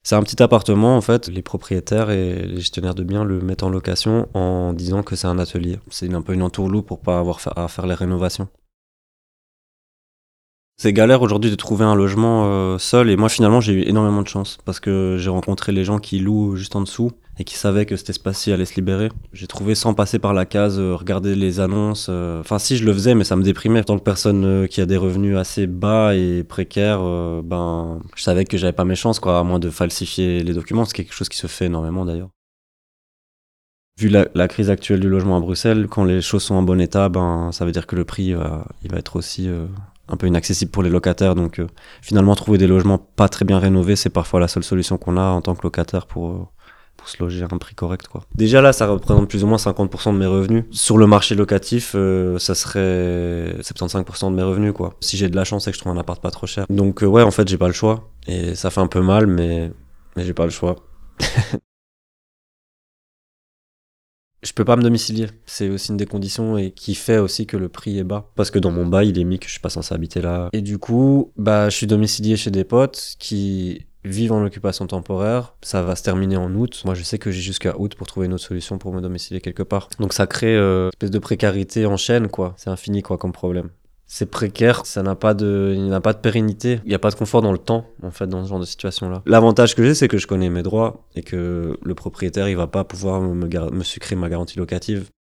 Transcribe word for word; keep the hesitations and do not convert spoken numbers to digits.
C'est un petit appartement en fait, les propriétaires et les gestionnaires de biens le mettent en location en disant que c'est un atelier. C'est un peu une entourloupe pour pas avoir à faire les rénovations. C'est galère aujourd'hui de trouver un logement euh, seul et moi finalement j'ai eu énormément de chance parce que j'ai rencontré les gens qui louent juste en dessous et qui savaient que cet espace-ci allait se libérer. J'ai trouvé sans passer par la case, euh, regarder les annonces. euh, Enfin si je le faisais mais ça me déprimait. En tant que personne euh, qui a des revenus assez bas et précaires, euh, ben je savais que j'avais pas mes chances quoi, à moins de falsifier les documents, c'est quelque chose qui se fait énormément d'ailleurs. Vu la, la crise actuelle du logement à Bruxelles, quand les choses sont en bon état, ben, ça veut dire que le prix va, il va être aussi euh, un peu inaccessible pour les locataires. Donc euh, finalement, trouver des logements pas très bien rénovés, c'est parfois la seule solution qu'on a en tant que locataire pour, euh, pour se loger à un prix correct, quoi. Déjà là, ça représente plus ou moins cinquante pour cent de mes revenus. Sur le marché locatif, euh, ça serait soixante-quinze pour cent de mes revenus, quoi. Si j'ai de la chance, c'est que je trouve un appart pas trop cher. Donc euh, ouais, en fait, j'ai pas le choix. Et ça fait un peu mal, mais, mais j'ai pas le choix. Je peux pas me domicilier. C'est aussi une des conditions et qui fait aussi que le prix est bas. Parce que dans mon bail, il est mis que je suis pas censé habiter là. Et du coup, bah, je suis domicilié chez des potes qui vivent en occupation temporaire. Ça va se terminer en août. Moi, je sais que j'ai jusqu'à août pour trouver une autre solution pour me domicilier quelque part. Donc ça crée euh, une espèce de précarité en chaîne, quoi. C'est infini, quoi, comme problème. C'est précaire, ça n'a pas de, il n'a pas de pérennité. Il n'y a pas de confort dans le temps, en fait, dans ce genre de situation-là. L'avantage que j'ai, c'est que je connais mes droits et que le propriétaire, il va pas pouvoir me, gar- me sucrer ma garantie locative.